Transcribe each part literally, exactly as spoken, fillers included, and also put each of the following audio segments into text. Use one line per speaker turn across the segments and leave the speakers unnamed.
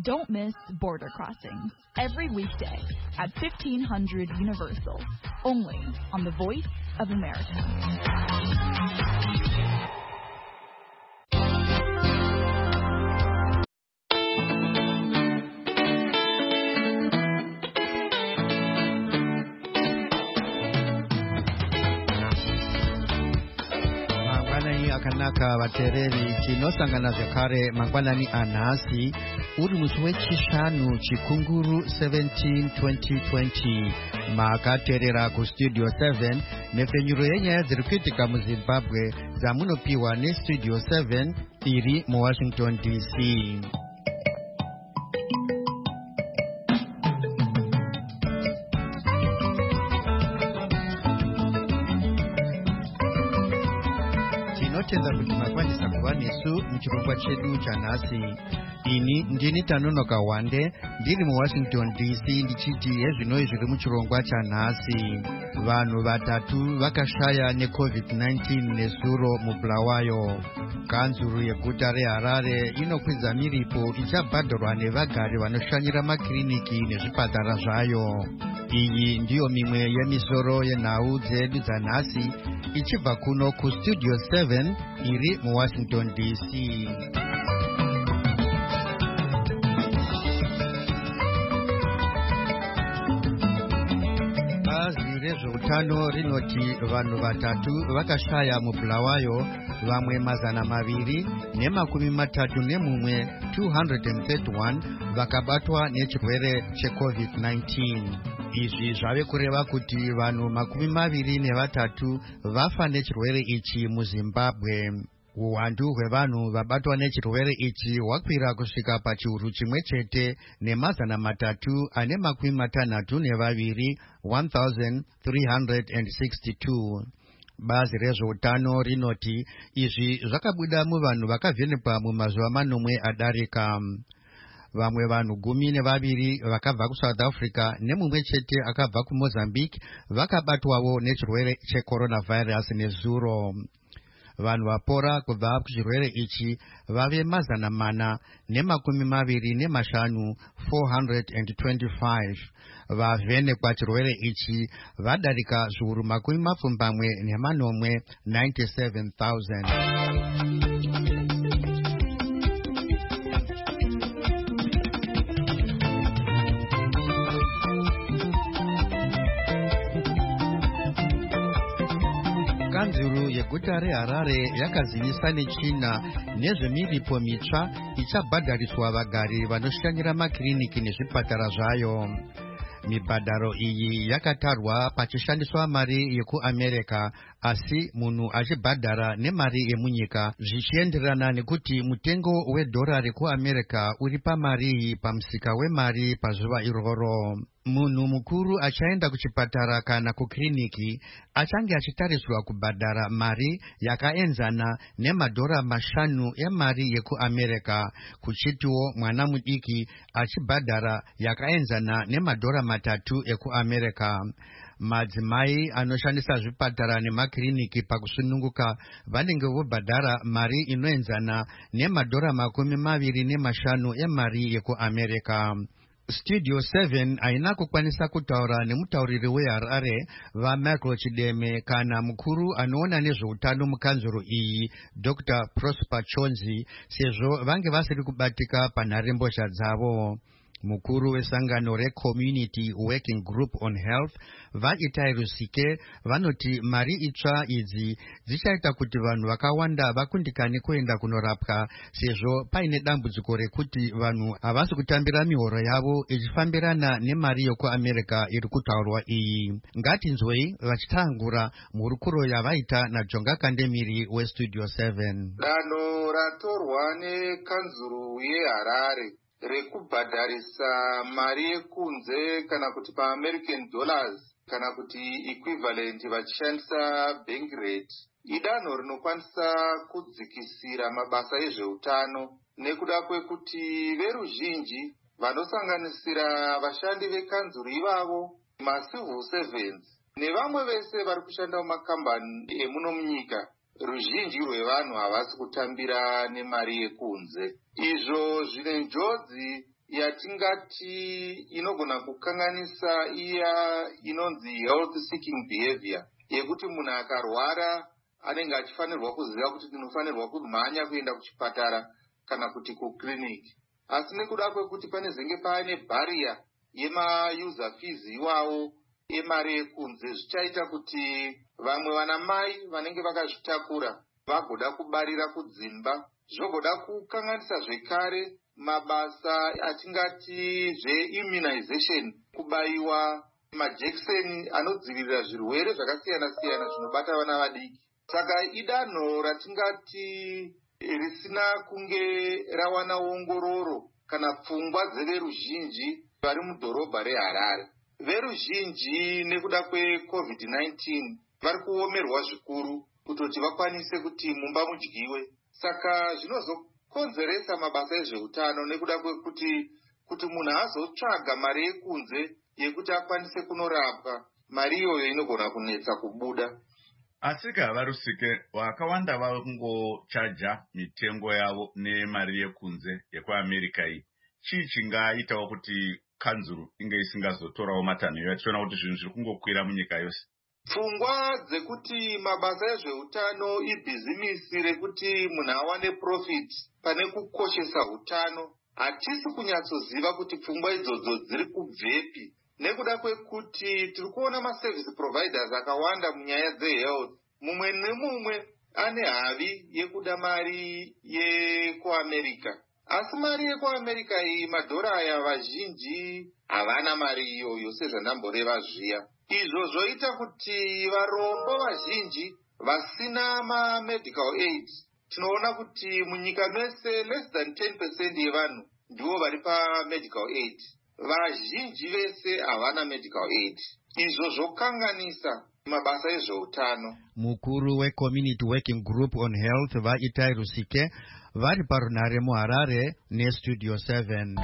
Don't miss Border Crossings every weekday at fifteen hundred Universal, only on the Voice of America.
Akanaka batereri chinosangana zvekare mangwanani anhasi uri musi wechishanu chikunguru seventeen twenty twenty makaterera kustudio seven nepfenyuro yenyaya dziri kuitika muzimbabwe dzamunopiwa nestudio seven iri muwashington D C. Tinotenda kuti makwanisa kuva nesu muchirongwa chedu chanhasi. Ini ndini Tanonoka Wande ndiri muWashington D C ndichiti hezvinoi zviri muchirongwa chanhasi. Vanhu vatatu vakashaya necovid nineteen nesuro muBulawayo. Kanzuru yeguta reHarare inokwidza miripo ichabhadharwa nevagari vanoshanyira makiriniki nezvipatara zvayo. Iyi ndiyo mimwe yemisoro yenhau dzedu dzanhasi ichibva kuno kustudio seven iri muWashington D C. Bazi rezveutano rinoti vanhu vatatu vakashaya muBulawayo, vamwe mazana maviri nemakumi matatu nemumwe two hundred thirty-one vakabatwa nechirwere checovid nineteen. Izvi zvave kureva kuti vanhu makumi maviri nevatatu vafa nechirwere ichi muZimbabwe. Uwandu hwevanhu vabatwa nechirwere ichi hwakwira kusvika pachiuru chimwe chete nemazana matatu ane makumi matanhatu nevaviri one thousand three hundred sixty-two. Bazi rezveutano rinoti izvi zvakabuda muvanhu vakavhenekwa mumazuva manomwe adarika. Vamwe vanhu gumi nevaviri vakabva kuSouth Africa nemumwe chete akabva kuMozambique vakabatwawo nechirwere checoronavirus nezuro. Vanhu vapora kubva kuchirwere ichi vave mazana mana nemakumi maviri nemashanu four hundred twenty-five. Vavhenekwa chirwere ichi vadarika zviuru makumi mapfumbamwe nemanomwe ninety-seven thousand. Kanzuru yeguta reHarare yakazivisa nechina nezvemiripo mitsva ichabhadhariswa vagari vanoshanyira makiriniki nezvipatara zvayo. Mibhadharo iyi yakatarwa pachishandiswa mari yekuAmerika, asi munhu achibhadhara nemari yemunyika zvichienderana nekuti mutengo wedhora rekuAmerika uri pamari pamusika wemari pazuva iroro. Munhu mukuru achaenda kuchipatara kana kukiriniki achange achitariswa kubhadhara mari yakaenzana nemadhora mashanu emari yekuAmerika, kuchitiwo mwana mudiki achibhadhara yakaenzana nemadhora matatu ekuAmerika. Madzimai anoshandisa zvipatara nemakiriniki pakusununguka vanenge vobhadhara mari inoenzana nemadhora makumi maviri nemashanu emari yekuAmerika. Studio seven haina kukwanisa kutaura nemutauriri weHarare vaMichael Chideme kana mukuru anoona nezveutano mukanzuro iyi Doctor Prosper Chonzi sezvo vange vasiri kubatika panharembozha dzavo. Mukuru wesangano reCommunity Working Group on Health vaItai Rusike vanoti mari itsva idzi dzichaita kuti vanhu vakawanda vakundikane kuenda kunorapwa sezvo paine dambudziko rekuti vanhu havasi kutambira mihoro yavo ichifambirana nemari yekuAmerika iri kutaurwa iyi. Ngatinzwei vachitangura mhurukuro yavaita naJonga Kandemiri weStudio seven.
Danho ratorwa nekanzuru yeHarare rekubhadharisa mari yekunze kana kuti paAmerican dollars kana kuti equivalent vachishandisa bank rate idanho rinokwanisa kudzikisira mabasa ezveutano nekuda kwekuti veruzhinji vanosanganisira vashandi vekanzuru ivavo, macivil servants nevamwe vese vari kushanda mumakambani emuno munyika, ruzhinji rwevanhu havasi kutambira nemari yekunze. Izvo zvine njodzi yatingati inogona kukanganisa iya inonzi health seeking behavior, yekuti munhu akarwara anenge achifanirwa kuziva kuti tinofanirwa kumhanya kuenda kuchipatara kana kuti kukiriniki. Asi nekuda kwekuti pane zenge paane bhariya yema-user fees iwawo emari yekunze, zvichaita kuti vamwe vana mai vanenge vakazvitakura vagoda kubarira kudzimba, zvogoda kukanganisa zvekare mabasa atingati zveimmunization, kubayiwa majekiseni anodzivirira zvirwere zvakasiyana-siyana zvinobata vana vadiki. Saka idanho ratingati risina kunge rawana ongororo kana pfungwa dzeveruzhinji vari mudhorobha reHarare. Veruzhinji nekuda kwecovid nineteen vari kuomerwa zvikuru kutoti vakwanise kuti mumba mudyiwe. Saka zvinozokonzeresa mabasa ezveutano nekuda kwekuti kuti munhu azotsvaga mari yekunze yekuti akwanise kunorapwa, mari iyoyo inogona kunetsa kubuda.
Asika varusike vakawanda vangochaja mitengo yavo nemari yekunze yekuAmerica iyi. Chii chingaitawo kuti kanzuru inge isingazotorawo matanho yationa kuti zvinhu zviri kungokwira munyika yose?
Pfungwa dzekuti mabasa ezveutano ibhizimisi rekuti munhu awane profit pane kukoshesa utano, hatisi kunyatsoziva kuti pfungwa idzodzo dziri kubvepi, nekuda kwekuti tiri kuona maservice providers akawanda munyaya dzehealth. Mumwe nemumwe ane havi yekuda mari yekuAmerica, asi mari yekuAmerica iyi madhora aya vazhinji havana mari iyoyo sezvandamboreva zviya. Izvo zvoita kuti varombo vazhinji vasina ma-medical aid, tinoona kuti munyika mese less than ten percent yevanhu ndivo vari pa-medical aid. Vazhinji vese havana medical aid. Izvo zvokanganisa mabasa ezveutano.
Mukuru we-Community Working Group on Health vaItai Rusike vari parunhare muHarare neStudio seven.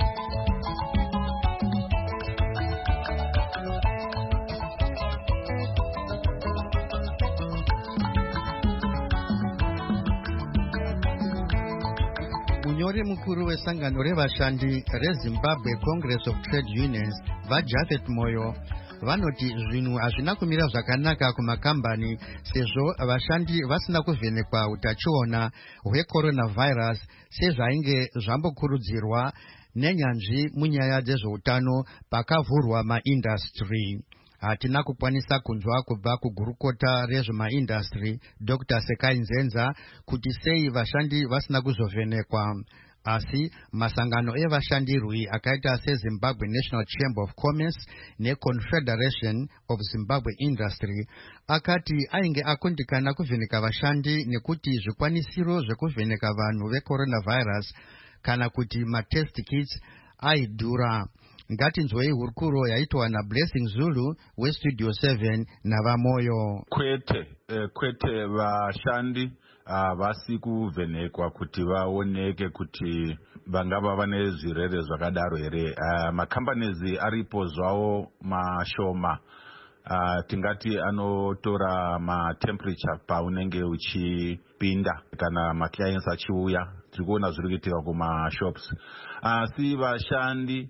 Munyori mukuru wesangano revashandi reZimbabwe Congress of Trade Unions vaJafet Moyo vanoti zvinhu hazvina kumira zvakanaka kumakambani sezvo vashandi vasina kuvhenekwa utachiona hwecoronavirus sezvainge zvambokurudzirwa nenyanzvi munyaya dzezveutano pakavhurwa maindastry. Hatina kukwanisa kunzwa kubva kugurukota rezvemaindastry Doctor Sekai Nzenza kuti sei vashandi vasina kuzovhenekwa. Asi masangano evashandi rwi akaita seZimbabwe National Chamber of Commerce neConfederation of Zimbabwe Industry akati ainge akundikana kuvheneka vashandi nekuti zvikwanisiro zvekuvheneka vanhu vecoronavirus kana kuti matest kits aidhura. Ngatinzwei hurukuro yaitwa naBlessing Zulu weStudio seven navamoyo.
Kwete, eh, kwete vashandi havasi uh, kuvhenekwa kuti vaoneke kuti vangava vane zvirwere zvakadaro here. Uh, makambanizi aripo zvawo mashoma, uh, tingati anotora matemperature paunenge uchipinda kana maclients achiuya. Tiri kuona zviri kuitika kumashops. Asi uh, vashandi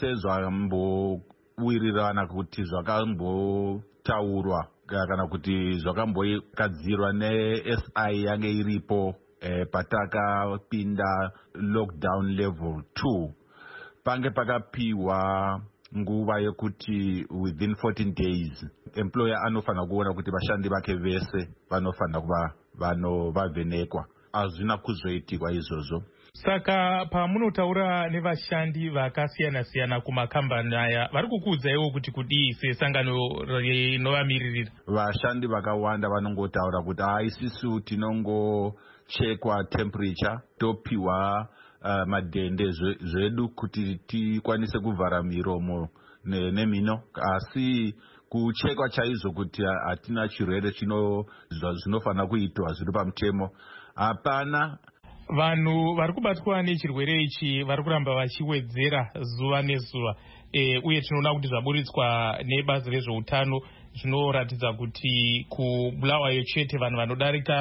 sezvambowirirana kuti zvakambotaurwa kana kuti zvakambogadzirwa neS I yange iripo eh, patakapinda lockdown level two, pange pakapiwa nguva yekuti within fourteen days employer anofanira kuona kuti vashandi vake vese vanofanira kuva vanovhenekwa. Hazvina kuzoitikwa izvozvo.
Saka pamunotaura nevashandi vakasiyana-siyana kumakambani aya, vari kukuudzaiwo kuti kudii sesangano rinovamiririra?
Vashandi vakawanda vanongotaura kuti haisisu tinongochekwa temperature topiwa uh, madhende zvedu kuti tikwanise kuvhara miromo nemino, asi kuchekwa chaizvo kuti hatina chirwere chino zvinofanira kuitwa zviri pamutemo hapana.
Vanhu vari kubatwa nechirwere ichi vari kuramba vachiwedzera zuva nezuva, e, uye tinoona kuti zvaburitswa nebazi rezveutano zvinoratidza kuti kubulawayo chete vanhu vanodarika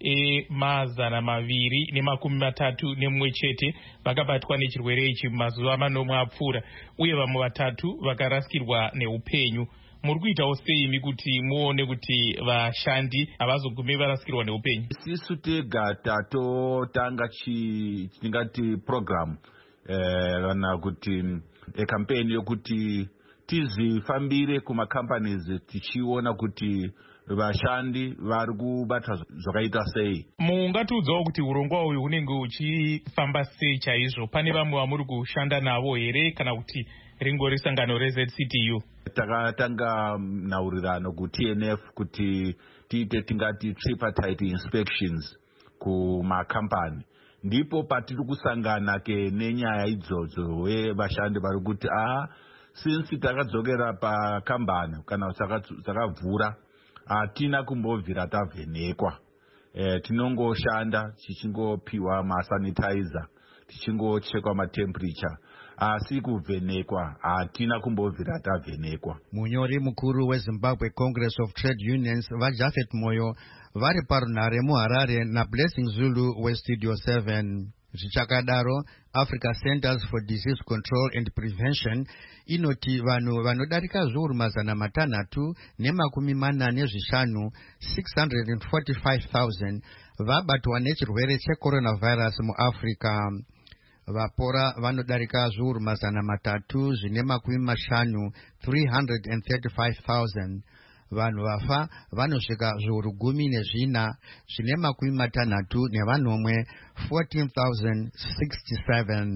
emazana maviri nemakumi matatu nemumwe chete vakabatwa nechirwere ichi mazuva manomwe apfuura, uye vamwe vatatu vakarasikirwa neupenyu. Muri kuitawo seimi kuti muone kuti vashandi havazogumi varasikirwa neupenyu?
Sisu tega tatotanga chitingati program kana kuti ekampeni yokuti tizifambire kumacompanies tichiona kuti vashandi vari kubata zvakaita sei.
Mungatiudzawo kuti urongwa uyu hunenge uchifamba sei chaizvo? Pane vamwe vamuri kushanda navo here kana kuti ringori sangano reZ C T U?
Takatanga nhaurirano ku-T N F kuti tiite tingati tripartite inspections kumakhampani, ndipo patiri kusangana ke nenyaya idzodzo wevashandi vari kuti aha, since takadzokera pakambani kana takavhura hatina kumbobvira tavhenekwa. E, tinongoshanda tichingopiwa masanitizer, tichingochekwa matemperature, asi kuvhenekwa hatina kumbobvira tavhenekwa.
Munyori mukuru weZimbabwe Congress of Trade Unions vaJafet Moyo vari parunhare muHarare naBlessing Zulu weStudio seven. Zvichakadaro, Africa Centers for Disease Control and Prevention inoti vanhu vanodarika zviuru mazana matanhatu nemakumi mana nezvishanu six hundred forty-five thousand vabatwa nechirwere checoronavirus muAfrica. Vapora vanodarika zviuru mazana matatu zvine makumi mashanu three hundred thirty-five thousand. Vanhu vafa vanosvika zviuru gumi nezvina zvine makumi matanhatu nevanomwe fourteen thousand sixty-seven.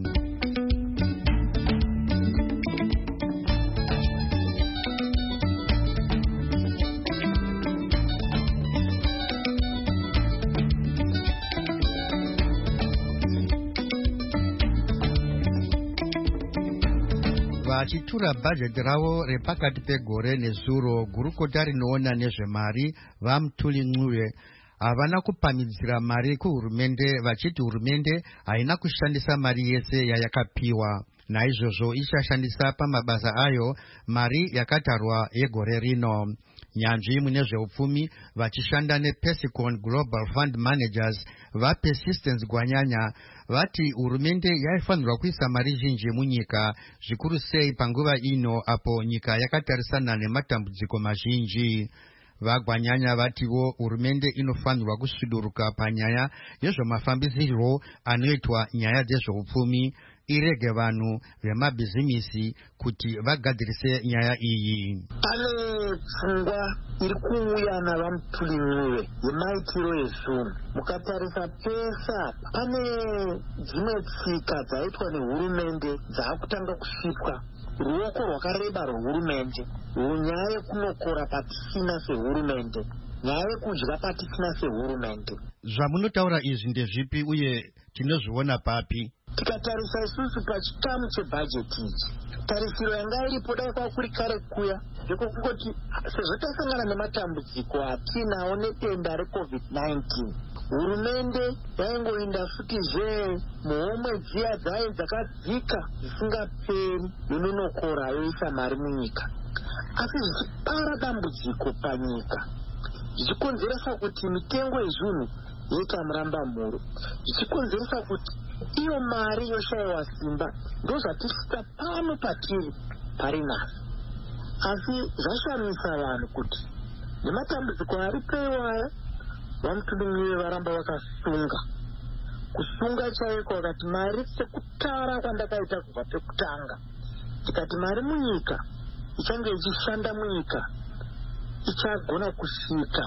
Vachitura bhajeti ravo repakati pegore nezuro, gurukota rinoona nezvemari vaMutuli Ncube havana kupamhidzira mari kuhurumende, vachiti hurumende haina kushandisa mari yese yayakapiwa. Naizvozvo ichashandisa pamabasa ayo mari yakatarwa yegore rino. Nyanzvi mune zveupfumi vachishanda nePesicon Global Fund Managers vaPersistence Gwanyanya vati hurumende yaifanirwa kuisa mari zhinji munyika, zvikuru sei panguva ino apo nyika yakatarisana nematambudziko mazhinji. Vagwanyanya vatiwo hurumende inofanirwa kusviduruka panyaya yezvemafambisiro anoitwa nyaya dzezveupfumi, irege vanhu vemabhizimisi kuti vagadzirise nyaya iyi.
Pane pfungwa iri kuuya navaMutuli Ncube yemaitiro ezungu. Mukatarisa pesa pane dzimwe tsika dzaitwa nehurumende dzaakutanga kusvipwa. Ruoko rwakareba rwehurumende, nyaya yekunokora patisina sehurumende, nyaya yekudya patisina sehurumende.
Zvamunotaura izvi ndezvipi uye tinozviona papi?
Tikatarisa isusu pachikamu chebhajeti ichi, tarisiro yanga iripo dai kwakuri kare kuya ndekokungoti sezvo tasangana nematambudziko atinawo nedenda reCovid nineteen, hurumende yaingoinda futizve muhomwe dziya dzayo dzakadzika zvisingaperi yononokora yoisa mari munyika. Asi zvichipara dambudziko panyika, zvichikonzeresa kuti mitengo yezvinhu yoita murambamuro, zvichikonzeresa kuti iyo mari yoshayiwa simba, ndozvatisvika pano patiri pari nazo. Asi zvashamisa vanhu kuti nematambudziko aripo iwaya vaMutuli Ncube varamba vakasunga. Kusunga chaiko vakati mari sekutara kwandakaita kubva pekutanga, tikati mari munyika ichange ichishanda munyika ichagona kusvika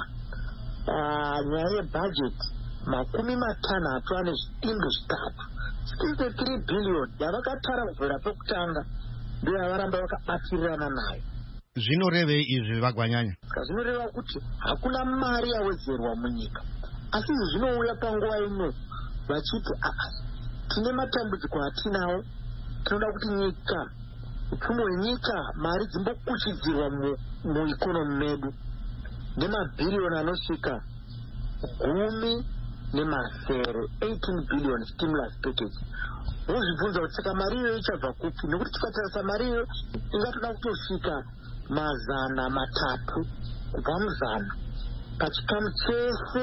nyaya yebhajeti makumi matanhatu ane zvidindo zvitatu sixty-three billion yavakatara kubvira pekutanga, ndiyo yavaramba vakabatsirirana nayo.
Zvinorevei izvi Vagwanyanya?
Zvinoreva kuti hakuna mari yawedzerwa munyika, asi zvinouya panguva ino vachiti tine matambudziko atinawo, tinoda kuti nyika, upfumi hwenyika, mari dzimbokuchidzirwa muikonomi medu nemabhiriyoni anosvika gumi nemasere, eighteen billion stimulus package. Wozvibvunza kuti saka mari iyo ichabva kupi? Nekuti tikatarisa mari iyo ingatoda kutosvika mazana matatu kubva muzana pachikamu chese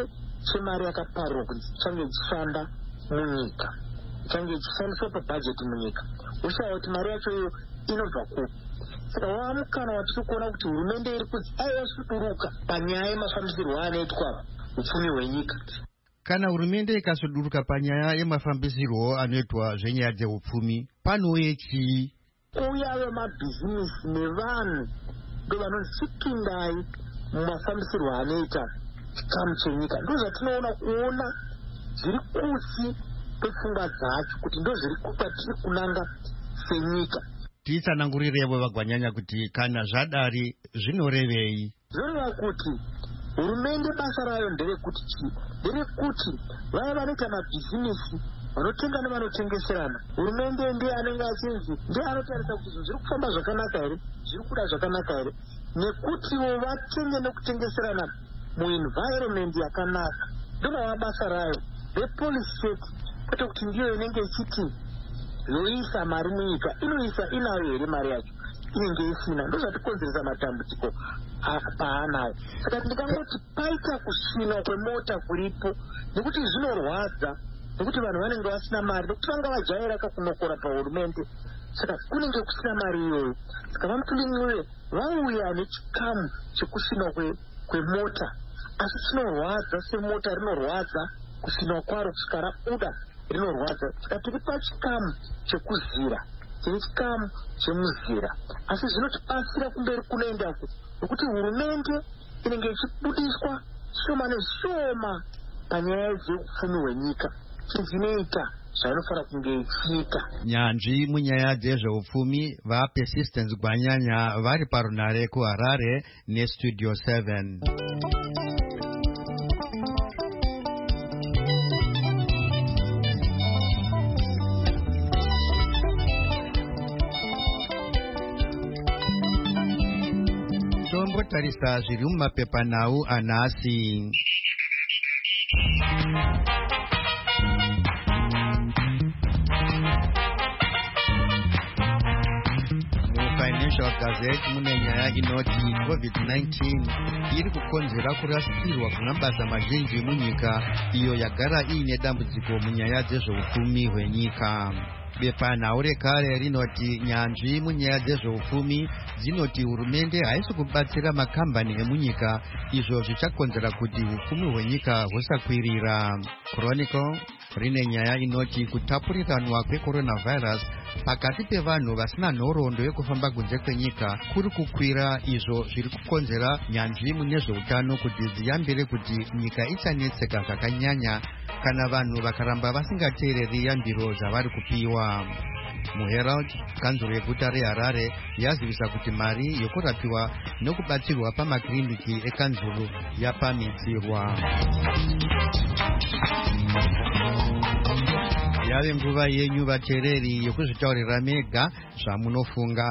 chemari yakaparwa kunzi ichange ichishanda munyika, ichange ichishandiswa pabhajeti munyika, ushaya kuti mari yacho iyo inobva kupi. Saka wamukana watiri kuona kuti hurumende iri kunzi aiyasuduruka panyaya yemafambisirwo anoitwa upfumi hwenyika.
Kana hurumende ikasuduruka panyaya yemafambisirwo anoitwa zvenyaya dzeupfumi, panouye chii?
Uya vemabhizinisi nevanhu ndo vanonzi chipindai mumafambisirwo anoita chikamu chenyika. Ndo zvatinoona kuona zviri kusi kwepfungwa dzacho kuti ndo zviri kwatiri kunanga senyika.
Titsanangurirevo vagwanyanya kuti kana zvadari zvinorevei?
Zvinoreva kuti hurumende basa rayo nderekuti chii? Nderekuti vaya vanoita mabhizinisi vanotenga nevanotengeserana, hurumende ndiye anenge achinzi ndiye anotarisa kuti zvinhu zviri kufamba zvakanaka here, zviri kuda zvakanaka here, nekutiwo vatenge nekutengeserana muenvironment yakanaka. Ndinova basa rayo repolicy state, kwete kuti ndiyo inenge ichiti yoisa mari munyika. Inoisa inayo here mari yacho? Inenge isina. Ndo zvatikonzeresa matambudziko paanayo. Saka ndikangoti paita kusvinwa kwemota kuripo, nekuti zvinorwadza, nekuti vanhu vanenge vasina mari, nekuti vanga vajaira kakunokora pahurumende, saka kunenge kusina mari iyoyo. Saka vamutulin'iwe vauya nechikamu chekusvinwa kwemota, asi chinorwadza semota rinorwadza, kusvinwa kwaro kusvika rabuda rinorwadza. Saka tiri pachikamu chekuzira, tiri chikamu chemuzira, asi zvinotibasira kumberi kunoendako, nekuti hurumende inenge ichibudiswa shoma neshoma panyaya dzeupfumi hwenyika, chizvinoita zvainofanira kunge ichiita.
Nyanzvi munyaya dzezveupfumi vaPersistence Gwanyanya vari parunare kuHarare neStudio seven. Tombotarisa zviri mumapepanhau anhasi. Financial Gazette mune nyaya inoti covid nineteen iri kukonzera kurasikirwa kumabasa mazhinji munyika, iyo yagara iine dambudziko munyaya dzezveupfumi hwenyika. Bepanhau rekare rinoti nyanzvi munyaya dzezveupfumi dzinoti hurumende haisi kubatsira makambani emunyika, izvo zvichakonzera kuti upfumi hwenyika husakwirira. Chronicle rine nyaya inoti kutapuriranwa kwecoronavirus pakati pevanhu vasina nhoroondo yekufamba kunze kwenyika kuri kukwira, izvo zviri kukonzera nyanzvi mune zveutano kuti dziyambire kuti nyika ichanetseka zvakanyanya kana vanhu vakaramba vasingateereri yambiro dzavari kupiwa. MuHerald, kanzuro yeguta reHarare yazivisa kuti mari yokurapiwa nokubatsirwa pamakiriniki ekanzuro yapamidzirwa. Yave nguva yenyu vateereri yokuzvitaurira mega zvamunofunga.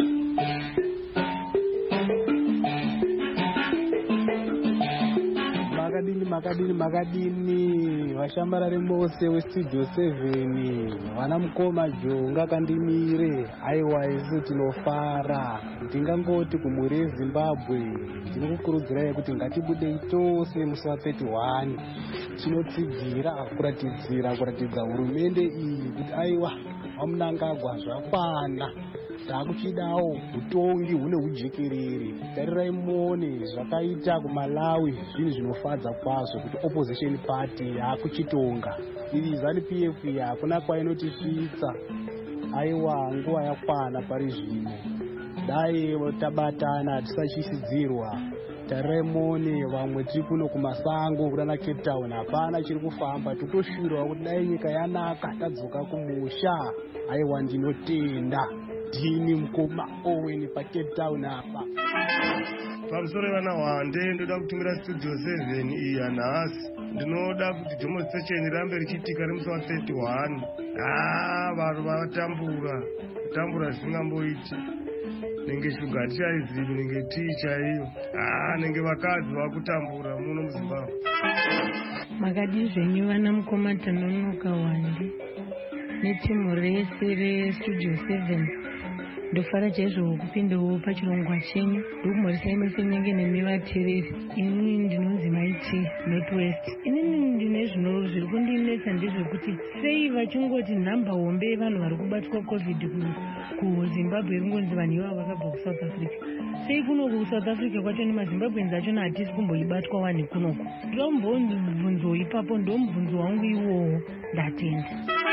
Makadini makadini makadini vashambarari mose weStudio seven, vana mukoma jonga kandimire, aiwa isu tinofara. Ndingangoti kumhuri yeZimbabwe ndinokukurudzirai kuti ngatibudei tose musi wa31 tinotsigira kuratidzira kuratidza hurumende iyi kuti aiwa vamunangagwa zvakwana, taakuchidawo utongi hune hujekerere. Tarirai muone zvakaita kuMalawi, zvinhu zvinofadza kwazvo kuti opposition party yaakuchitonga. Iri ZANU-P F hakuna kwainotisvitsa. Aiwa nguva yakwana pari zvino, dai tabatana tisachisidzirwa. Tarirai muone vamwe tiri kuno kumasango kuna Cape Town, hapana chiri kufamba, totoshuvira kuti dai nyika yanaka tadzoka kumusha. Aiwa ndinotenda ndini mukoma Owen paCape Town apa.
Pamusoro vana wande ndoda kutumira Studio seven iyi anhasi. Ndinoda kuti Jomo Station rambe richiitika rimusi wa thirty-one. Ah, vanhu vatambura kutambura zvisingamboiti. Nenge shuga hatichaizivi, nenge tii chaiyo. Ah, nenge vakadzi vakutambura muno muZimbabwe.
Makadi zvenyu vana mukoma Tanonoka Wande netimu rese reStudio seven, ndofara chaizvo kupindawo pachirongwa chenyu ndokumhoresai mese munenge nemi vateereri. Ini ndinonzi Maiti Northwest. Inini ndine zvino zviri kundinetsa ndezvekuti sei vachingoti nhamba hombe yevanhu vari kubatwa covid kuzimbabwe ringonzi vanhu ivavo vakabva kusouth africa. Sei kunoku kusouth africa kwacho nemazimbabwenzi achona hatisi kumboibatwa wani kunoku. Ndombobvunzo ipapo, ndomubvunzo wangu iwowo. Ndatenda.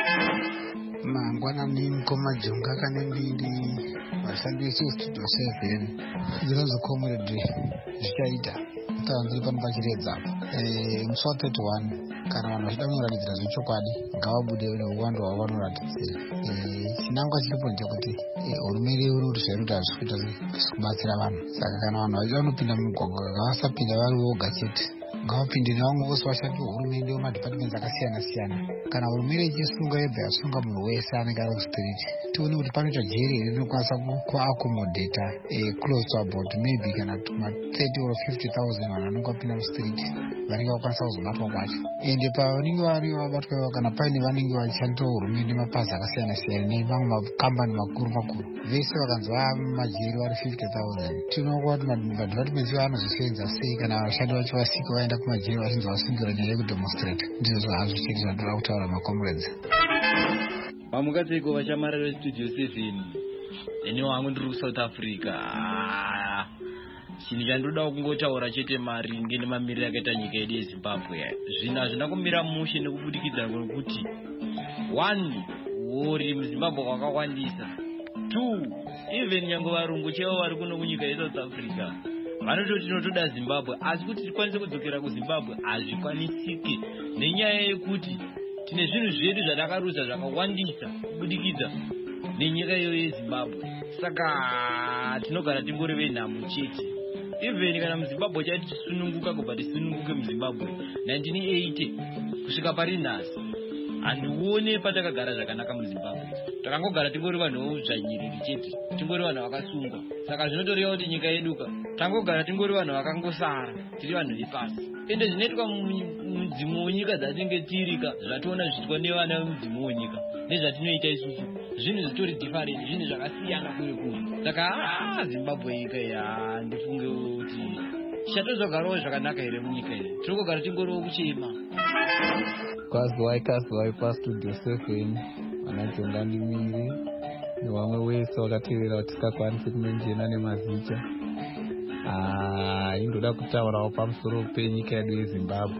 Mangwanani mukoma Jonga kane mbiri vashandi vese studio seven dzinonzi comrade zvichaita tavanziri pano pachiredza musi wa thirty-one kana vanhu vachida kunoratidzira zvechokwadi ngavabude neuwando hwavo vanoratidzira. chinangwa chiripo ndechekuti hurumende iri kuti zvairi kuti hazvisi kuita kubatsira vanhu, saka kana vanhu vachida kunopinda mumugwagwa ngavasapinda vari voga chete, ngavapinde nevamwe vose vashandi vehurumende vemadhipatimenti akasiyana siyana. Kana hurumende ichisunga yebva yasunga munhu wese anenge ari kustiriti, tione kuti panoita jeri here rinokwanisa kuakomodheta close to about maybe kana tuma thirty or fifty thousand vanhu vanenge vapinda mustiriti vanenge vakwanisa kuzobatwa kwacho. Ende pavanenge vari vabatwa kana paine vanenge vachishandira hurumende mapazi akasiyana siyana nevamwe makambani makuru makuru vese vakanzi vamajeri vari fifty thousand, tinoona kuti madhipatimenti vanozosevenza sei kana vashandi vacho vasika vaenda kumajeri vachinzi vasungira nyaya yekudemonstrate. Ndizvo hazvo chete zvandinoda kutaura makomrades.
Vamukateko vachamarara vestudio seven ene wangu ndiri kusouth africa. Chinhu chandoda kungotaura chete maringe nemamiriro akaita nyika yedu yezimbabwe zvinhu hazvina kumira mushe nekubudikidza kwekuti one wori muzimbabwe wakawandisa, two even nyange varungu chaivo vari kuno kunyika yesouth africa vanototi tinotoda zimbabwe, asi kuti tikwanise kudzokera kuzimbabwe hazvikwanisike nenyaya yekuti tine zvinhu zvedu zvatakarutsa zvakawandisa kubudikidza nenyika iyo yezimbabwe. Saka tinogara tingori venhamo chete. Even kana muzimbabwe chati tisununguka kubva tisununguke muzimbabwe nineteen eighty kusvika pari nhasi handione patakagara zvakanaka muzimbabwe. Takangogara tingori vanhu vouzvanyiriri chete, tingori vanhu vakasungwa. Saka zvinotoreva kuti nyika yeduka tangogara tingori vanhu vakangosara, tiri vanhu vepasi. Ende zvinoitwa mudzimu wenyika dzatinenge tirika zvationa zviitwa nevana vemudzimu wenyika nezvatinoita isusu zvinhu zvitori different, zvinhu zvakasiyana kure kure. Saka zimbabwe nyika ya ndifunge kuti chatozogarawo zvakanaka here munyika here, tirikugara tingoriwo kuchema.
Kwazwai kazwai pastudio seven vanajonga ndimiri nevamwe wese vakateerera kuti tisingakwanisi kumenjena nemazicha. Ah, indoda kutaurawo pamusoro penyika yedu yezimbabwe.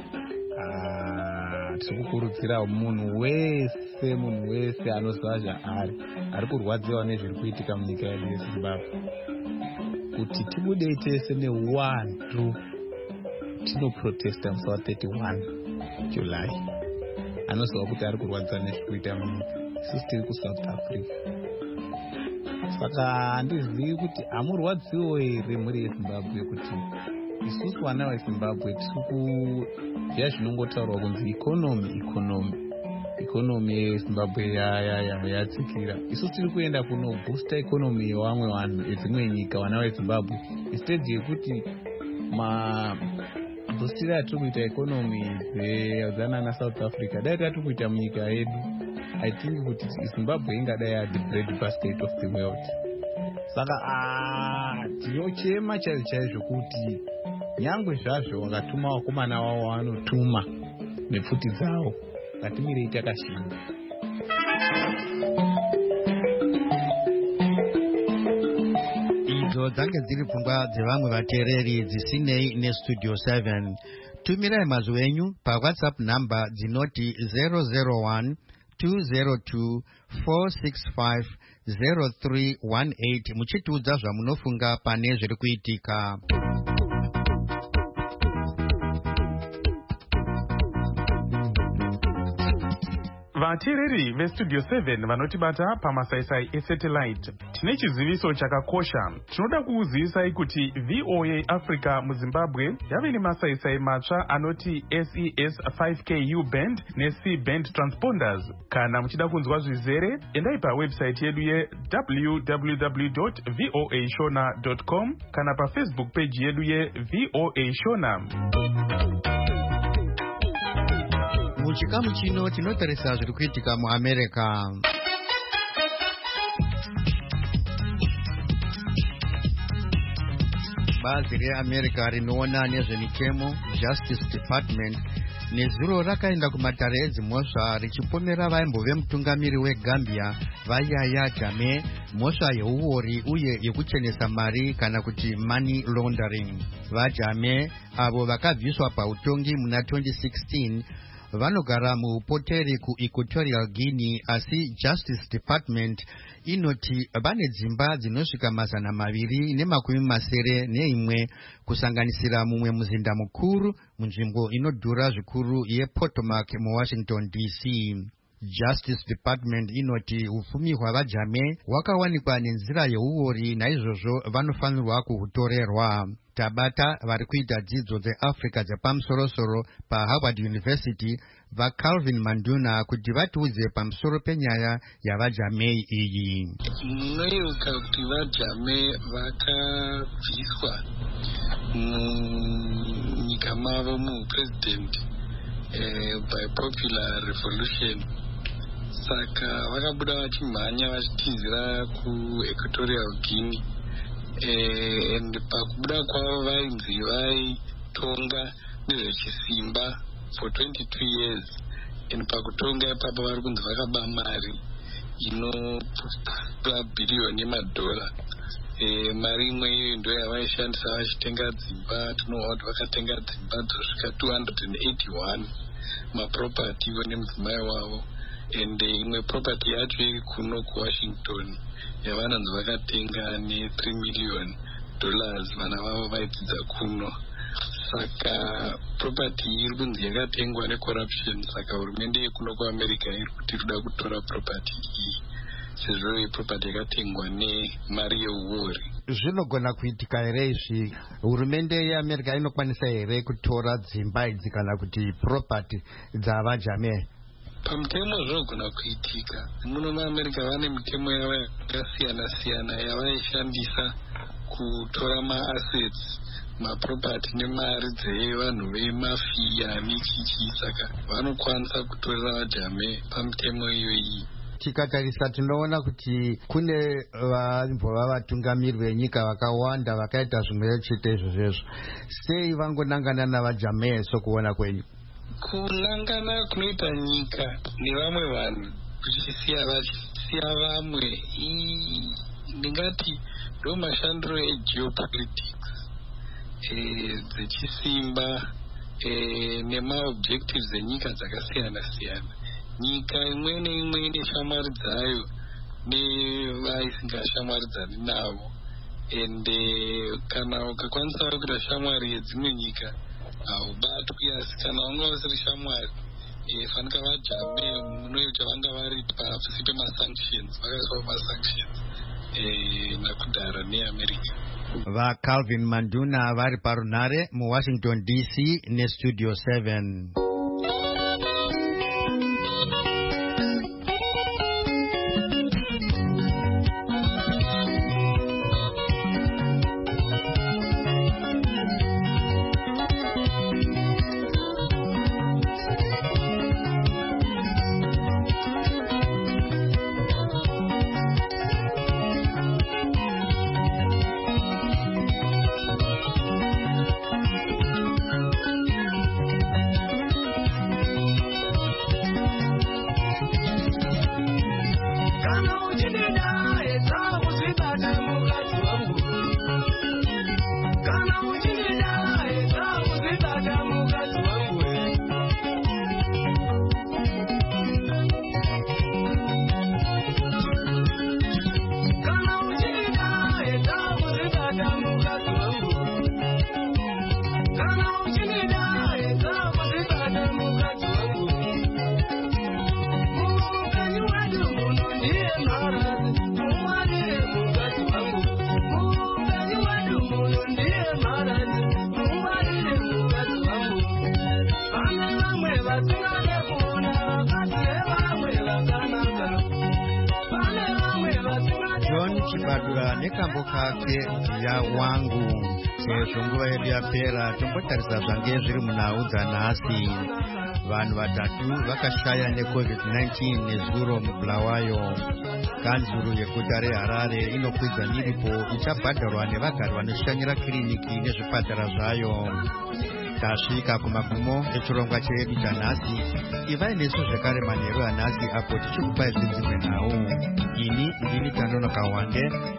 Ah, tiri kukurudzira munhu wese munhu wese anoziva zvaari ari kurwadziwa nezviri kuitika munyika yedu yezimbabwe kuti tibudei tese neuwandu tinoprotesta musi wa thirty-one July. Anoziva kuti ari kurwadziwa nezviri kuita munyika, isusu tiri kuSouth Africa. Saka handizivi kuti hamurwadziwo here muri yezimbabwe kuti isusu vana vezimbabwe tiri kuziva zvinongotaurwa kunzi ikonomi ikonomi ikonomi yezimbabwe yatsikira. Isusu tiri kuenda kunobhusta ikonomi yevamwe vanhu edzimwe nyika vana vezimbabwe instead yekuti mabhustira atiri kuita ikonomi dzanana South Africa dai tatiri kuita munyika yedu. I think kuti Zimbabwe ingadai ya the bread basket of the world. Saka ah tinochema chaizvo chaizvo kuti nyangwe zvazvo wakatuma vakomana wavo vanotuma nepfuti dzavo ngatimirei takashinga.
Idzo dzange dziri pfungwa dzevamwe vateereri dzisinei nestudio seven. Tumirai mazwi enyu paWhatsApp namba dzinoti zero zero one two zero two four six five zero three one eight muchitiudza zvamunofunga pane zviri kuitika.
Vateereri vestudio seven vanotibata pamasaisai esatellite, tine chiziviso chakakosha. Tinoda kukuzivisai kuti V O A Africa muZimbabwe yave nemasaisai matsva anoti S E S five K U band ne-C band transponders. Kana muchida kunzwa zvizere, endai pawebsite yedu ye w w w dot voa shona dot com kana pafacebook page yedu ye V O A Shona.
Muchikamu chino tinotarisa zviri kuitika muAmerica. bazi reamerica rinoona nezvemitemo Justice Department nezuro rakaenda kumatare edzimhosva richipomera vaimbo vemutungamiri wegambia vayaya Jammeh mhosva yeuori uye yekuchenesa mari kana kuti money laundering. VaJammeh avo vakabviswa pautongi muna twenty sixteen vanogara muupoteri kuEquatorial Guinea, asi Justice Department inoti vane dzimba dzinosvika mazana maviri nemakumi masere neimwe kusanganisira mumwe muzinda mukuru munzvimbo inodhura zvikuru yePotomac muWashington D C. Justice Department inoti upfumi hwavaJammeh hwakawanikwa nenzira yeuori, naizvozvo vanofanirwa kuhutorerwa. Tabata vari kuita dzidzo dzeAfrica dzepamusorosoro paHarvard University vaCalvin Manduna kuti vatiudze pamusoro penyaya yavaJammeh iyi.
Munoyeuka kuti vaJammeh vakabviswa munyika mavo mupresident eh, by popular revolution, saka vakabuda vachimhanya vachitizira kuEquatorial Guinea. Eh, and pakubuda kwavo vainzi vaitonga nezvechisimba for twenty-two years, and pakutonga ipapo vari kunzi vakaba mari inopa bhiriyoni yemadhora. Eh, mari imwe iyoyo ndo yavaishandisa vachitenga dzimba. Tinoona kuti vakatenga dzimba dzosvika two hundred eighty-one maproperty ivo nemudzimai wavo, and imwe property yacho iri kuno kuWashington yavanonzi vakatenga ne three million dollars vana vavo vaidzidza kuno. Saka property iri kunzi yakatengwa necorruption, saka hurumende yekuno kuAmerica iri kuti iri kutora property iyi sezvo property yakatengwa nemari yeuori.
Zvinogona kuitika here izvi? Hurumende yeAmerica inokwanisa here kutora dzimba idzi kana kuti property dzavaJammeh?
Pamutemo zvinogona kuitika. Muno muAmerica vane mitemo yavo yakasiyana siyana yavaishandisa kutora maassets, maproperty nemari dzevanhu vemafiya nechichi, saka vanokwanisa kutorera vaJammeh pamutemo iyoyi.
Tikatarisa tinoona kuti kune vaimbova vatungamiri venyika vakawanda vakaita zvimwe chete izvozvo. Sei vangonangana navaJammeh sokuona kwenyu?
Kunangana kunoita nyika nevamwe vanhu kuchisiya vachisiya vamwe, ndingati ndo mashandiro egeopolitics eh, dzechisimba eh, nemaobjectives enyika dzakasiyana siyana. Nyika imwe neimwe ine shamwari dzayo nevaisingashamwaridzani navo, ende kana ukakwanisa kuita shamwari yedzimwe nyika haubatwi, asi kana vanga vasiri shamwari fanika vaJammeh munoita vanga vari pasi pemasanctions, vakaiswa pamasanctions nakudhara neAmerica.
VaCalvin Manduna vari parunare muWashington D C neStudio seven. John Chibadura nekambo kake ya wangu sezvo nguva yedu yapera. Tombotarisa zvange zviri munhau dzanhasi. Vanhu vatatu vakashaya necovid nineteen nezuro muBulawayo. kanzuru yeguta reharare inokwidza miripo ichabhadharwa nevagari vanoshanyira kiriniki nezvipatara zvayo. Tasvika kumagumo echirongwa chedu chanhasi. Ivai nesu zvekare manheru anhasi apo tichikupai zvinzimwe nhau. Ini ndini Tanonoka Wande.